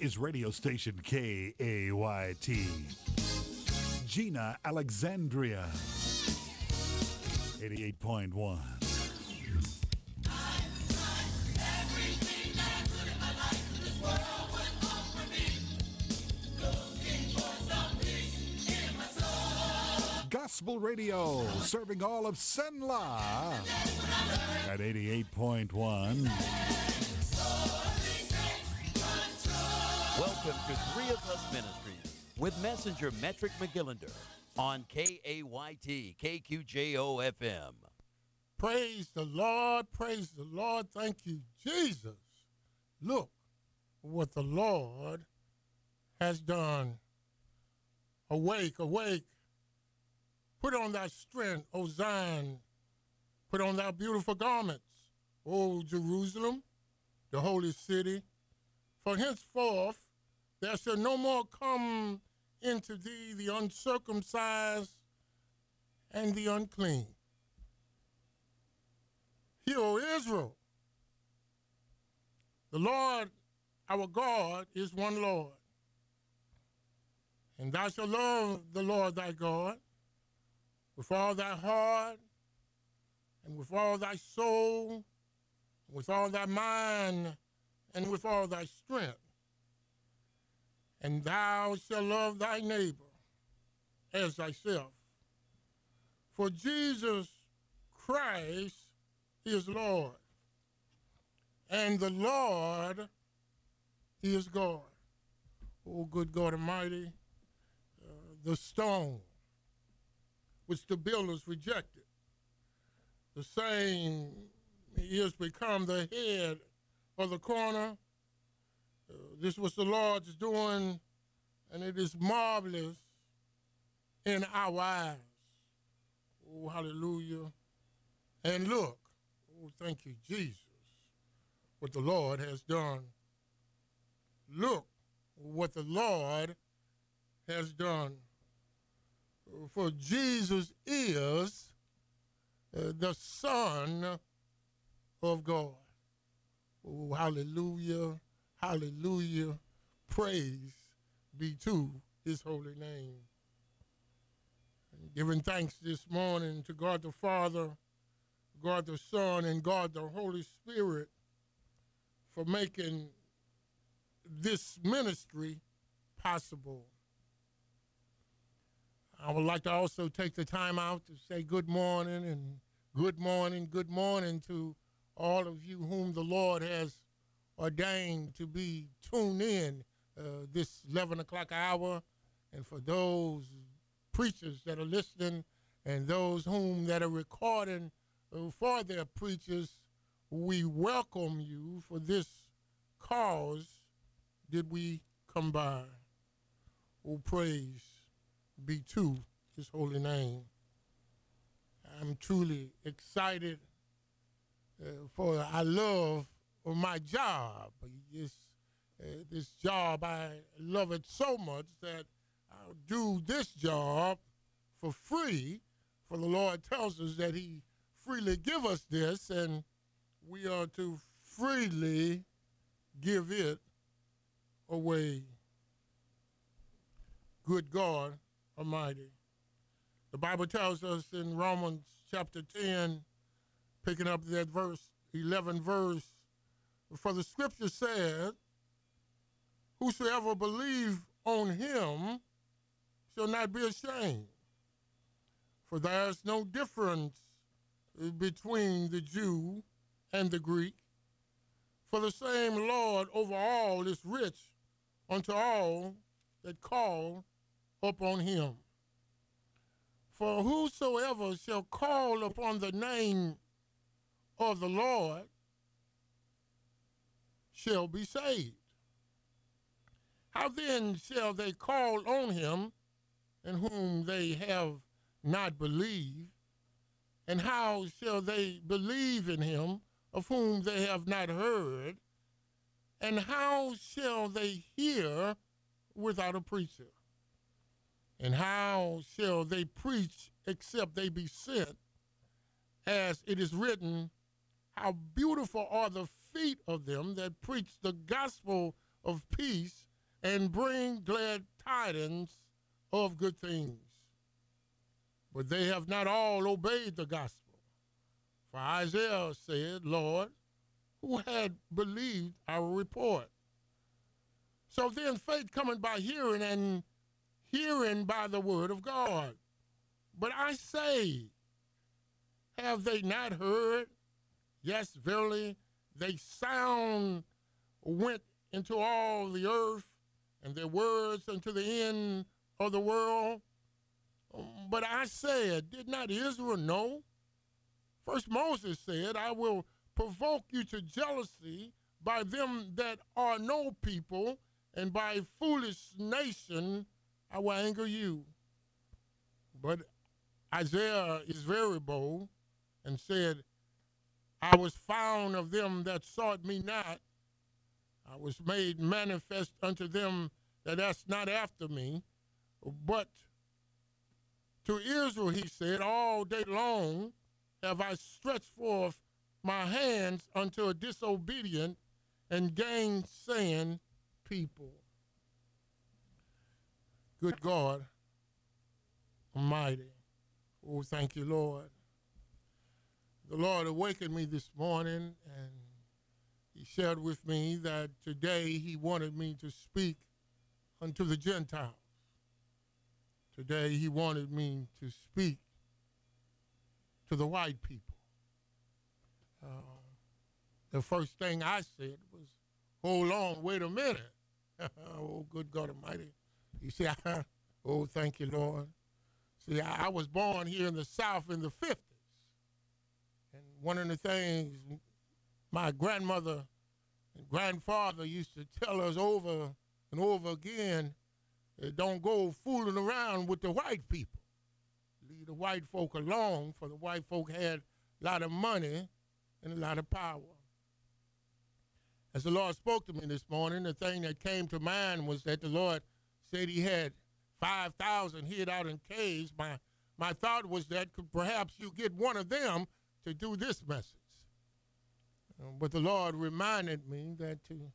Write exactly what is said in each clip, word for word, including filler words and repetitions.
is radio station K A Y T. Gina Alexandria, eighty-eight point one. Gospel Radio, serving all of Senla at eighty-eight point one. Welcome to Three of Us Ministries with Messenger Metric McGillender on K A Y T, K Q J O F M. Praise the Lord, praise the Lord. Thank you, Jesus. Look what the Lord has done. Awake, awake. Put on thy strength, O Zion. Put on thy beautiful garments, O Jerusalem, the holy city. For henceforth there shall no more come into thee the uncircumcised and the unclean. Hear, O Israel, the Lord our God is one Lord. And thou shalt love the Lord thy God with all thy heart, and with all thy soul, and with all thy mind, and with all thy strength. And thou shalt love thy neighbor as thyself. For Jesus Christ is Lord, and the Lord is God. Oh, good God Almighty, uh, the stone which the builders rejected, the same is become the head of the corner. Uh, this was the Lord's doing, and it is marvelous in our eyes. Oh, hallelujah. And look, oh, thank you, Jesus, what the Lord has done. Look what the Lord has done. For Jesus is uh, the Son of God. Oh, hallelujah, hallelujah. Praise be to his holy name. And giving thanks this morning to God the Father, God the Son, and God the Holy Spirit for making this ministry possible. I would like to also take the time out to say good morning and good morning, good morning to all of you whom the Lord has ordained to be tuned in uh, this eleven o'clock hour. And for those preachers that are listening and those whom that are recording uh, for their preachers, we welcome you for this cause did we come by. Oh, praise be to his holy name. I'm truly excited uh, for I love my job. This, uh, this job, I love it so much that I'll do this job for free. For the Lord tells us that he freely give us this, and we are to freely give it away. Good God Almighty. The Bible tells us in Romans chapter ten, picking up that verse, eleven verse, for the scripture said, whosoever believe on him shall not be ashamed. For there is no difference between the Jew and the Greek. For the same Lord over all is rich unto all that call upon him. For whosoever shall call upon the name of the Lord shall be saved. How then shall they call on him in whom they have not believed? And how shall they believe in him of whom they have not heard? And how shall they hear without a preacher? And how shall they preach except they be sent? As it is written, how beautiful are the feet of them that preach the gospel of peace and bring glad tidings of good things. But they have not all obeyed the gospel. For Isaiah said, Lord, who had believed our report? So then faith cometh by hearing, and hearing by the word of God. But I say, have they not heard? Yes, verily, they sound went into all the earth, and their words unto the end of the world. But I said, did not Israel know? First Moses said, I will provoke you to jealousy by them that are no people, and by foolish nation I will anger you. But Isaiah is very bold and said, I was found of them that sought me not. I was made manifest unto them that asked not after me. But to Israel, he said, all day long have I stretched forth my hands unto a disobedient and gainsaying people. Good God Almighty. Oh, thank you, Lord. The Lord awakened me this morning, and he shared with me that today he wanted me to speak unto the Gentiles. Today he wanted me to speak to the white people. Uh, the first thing I said was, hold on, wait a minute. Oh, good God Almighty. You see, I, oh, thank you, Lord. See, I, I was born here in the South in the fifties. And one of the things my grandmother and grandfather used to tell us over and over again, uh, don't go fooling around with the white people. Leave the white folk alone, for the white folk had a lot of money and a lot of power. As the Lord spoke to me this morning, the thing that came to mind was that the Lord said he had five thousand hid out in caves. My, my thought was that could perhaps you get one of them to do this message. Uh, but the Lord reminded me that to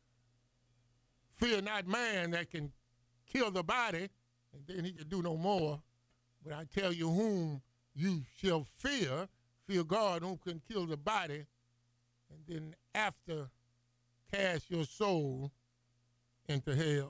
fear not man that can kill the body, and then he can do no more. But I tell you whom you shall fear, fear God who can kill the body, and then after cast your soul into hell.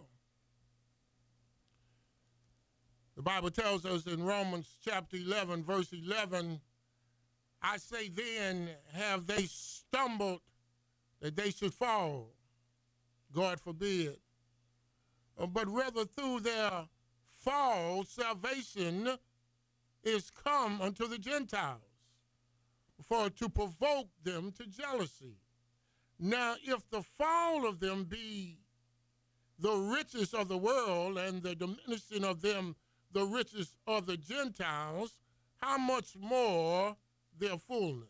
The Bible tells us in Romans chapter eleven, verse eleven, I say then, have they stumbled that they should fall? God forbid. Uh, but rather through their fall, salvation is come unto the Gentiles, for to provoke them to jealousy. Now, if the fall of them be the riches of the world, and the diminishing of them the riches of the Gentiles, how much more their fullness?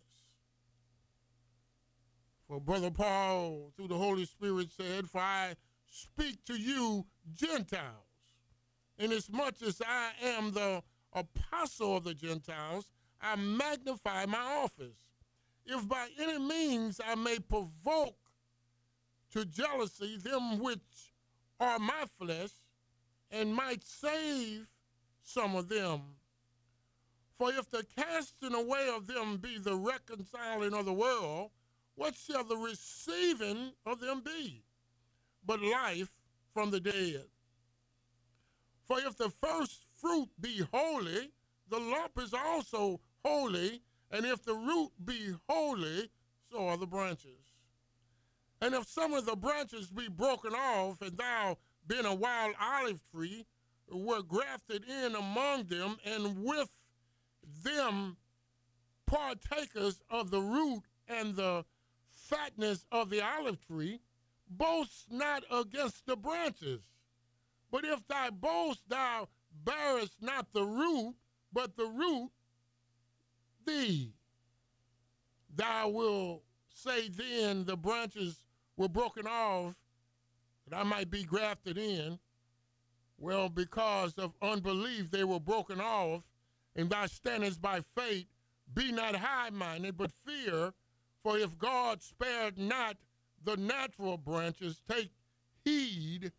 For Brother Paul, through the Holy Spirit, said, for I speak to you Gentiles, inasmuch as I am the apostle of the Gentiles, I magnify my office. If by any means I may provoke to jealousy them which are my flesh, and might save some of them. For if the casting away of them be the reconciling of the world, what shall the receiving of them be? But life from the dead. For if the first fruit be holy, the lump is also holy, and if the root be holy, so are the branches. And if some of the branches be broken off, and thou, being a wild olive tree, were grafted in among them, and with them partakers of the root and the fatness of the olive tree, boast not against the branches. But if thou boast, thou bearest not the root, but the root thee. Thou wilt say then, the branches were broken off, that I might be grafted in. Well, because of unbelief they were broken off, and thou standest by faith. Be not high-minded, but fear, for if God spared not the natural branches, take heed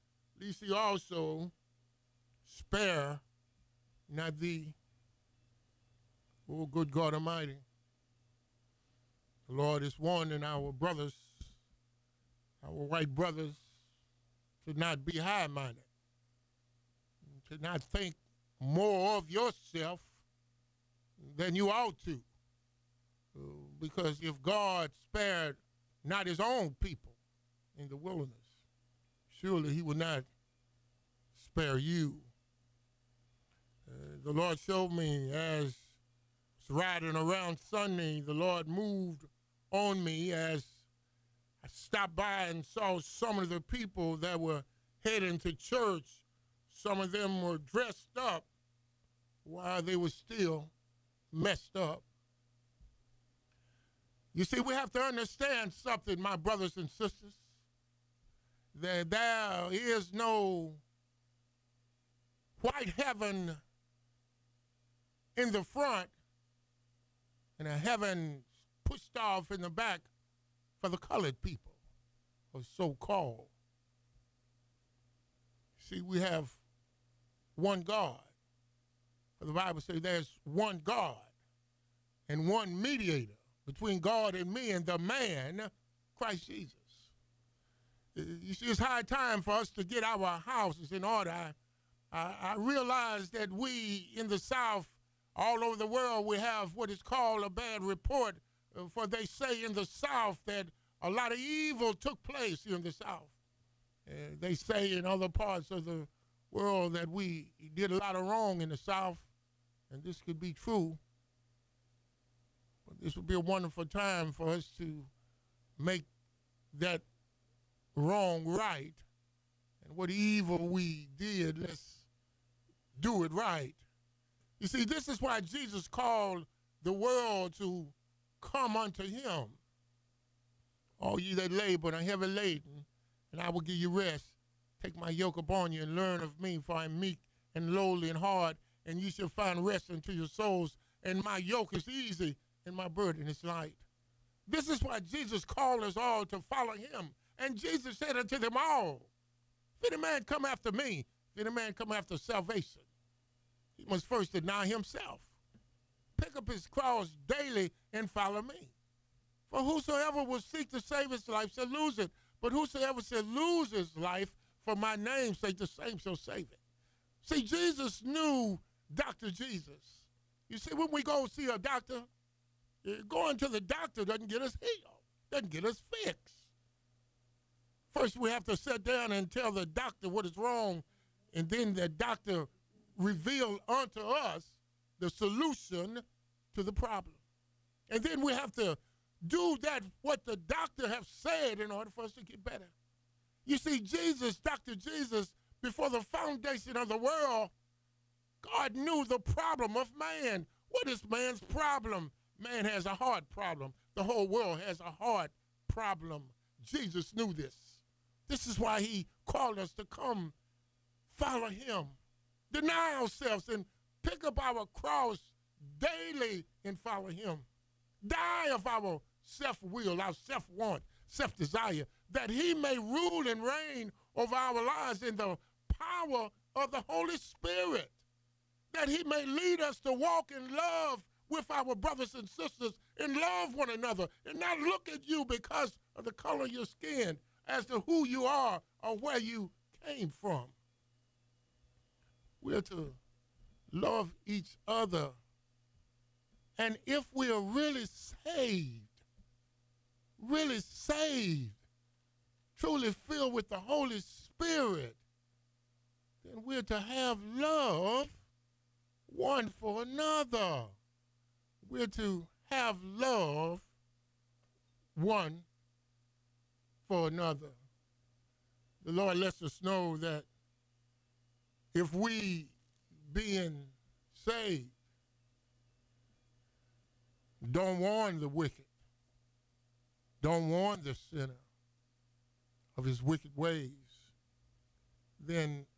least he also spare not thee. Oh, good God Almighty. The Lord is warning our brothers, our white brothers, to not be high-minded, to not think more of yourself than you ought to. Uh, because if God spared not his own people in the wilderness, surely he will not spare you. Uh, the Lord showed me as I was riding around Sunday, the Lord moved on me as I stopped by and saw some of the people that were heading to church. Some of them were dressed up while they were still messed up. You see, we have to understand something, my brothers and sisters, that there is no white heaven in the front and a heaven pushed off in the back for the colored people, or so-called. See, we have one God. For the Bible says there's one God and one mediator between God and men, the man, Christ Jesus. You see, it's high time for us to get our houses in order. I, I, I realize that we in the South, all over the world, we have what is called a bad report, uh, for they say in the South that a lot of evil took place here in the South. Uh, they say in other parts of the world that we did a lot of wrong in the South, and this could be true. But this would be a wonderful time for us to make that wrong right. And what evil we did, let's do it right. You see, this is why Jesus called the world to come unto him. All ye that labor and are heavy laden, and I will give you rest. Take my yoke upon you and learn of me, for I am meek and lowly and hard, and you shall find rest unto your souls. And my yoke is easy, and my burden is light. This is why Jesus called us all to follow him. And Jesus said unto them all, if any man come after me, if any man come after salvation, he must first deny himself, pick up his cross daily, and follow me. For whosoever will seek to save his life shall lose it. But whosoever shall lose his life for my name's sake, the same shall save it. See, Jesus knew Doctor Jesus. You see, when we go see a doctor, going to the doctor doesn't get us healed, doesn't get us fixed. First, we have to sit down and tell the doctor what is wrong, and then the doctor reveal unto us the solution to the problem. And then we have to do that what the doctor have said in order for us to get better. You see, Jesus, Doctor Jesus, before the foundation of the world, God knew the problem of man. What is man's problem? Man has a heart problem. The whole world has a heart problem. Jesus knew this. This is why he called us to come follow him, deny ourselves, and pick up our cross daily and follow him. Die of our self-will, our self-want, self-desire, that he may rule and reign over our lives in the power of the Holy Spirit, that he may lead us to walk in love with our brothers and sisters and love one another and not look at you because of the color of your skin as to who you are or where you came from. We're to love each other. And if we are really saved, really saved, truly filled with the Holy Spirit, then we're to have love one for another. We're to have love one for another. The Lord lets us know that if we, being saved, don't warn the wicked, don't warn the sinner of his wicked ways, then